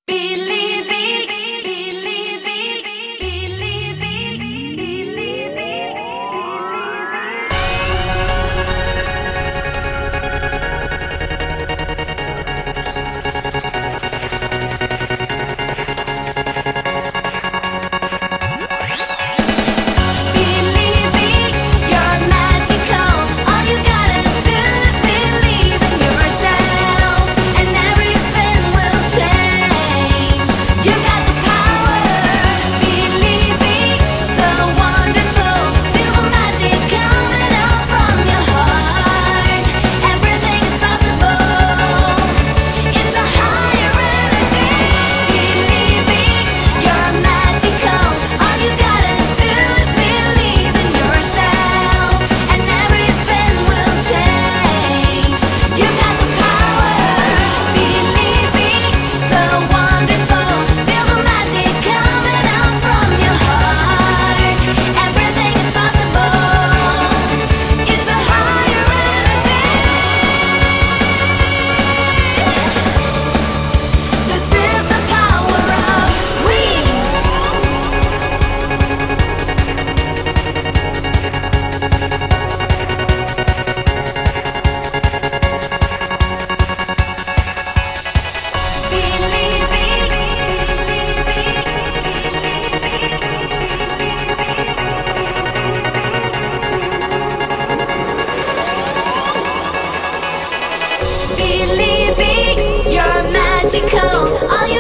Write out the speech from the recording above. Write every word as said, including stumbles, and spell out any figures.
Believing, believing, believing, believing. Believing you're magical. All you gotta do is believe in yourself, and everything will change. You got the power. Believing, so wonderful. Feel the magic coming out from your heart. Everything is possible. It's a higher energy. Believing you're magical. All you gotta do is believe in yourself, and everything will change. You got the power. Believing, so wonderful. Feel the magic coming out from your heart. Everything is possible. It's a higher energy. This is the power of wings. Believing you're magical. All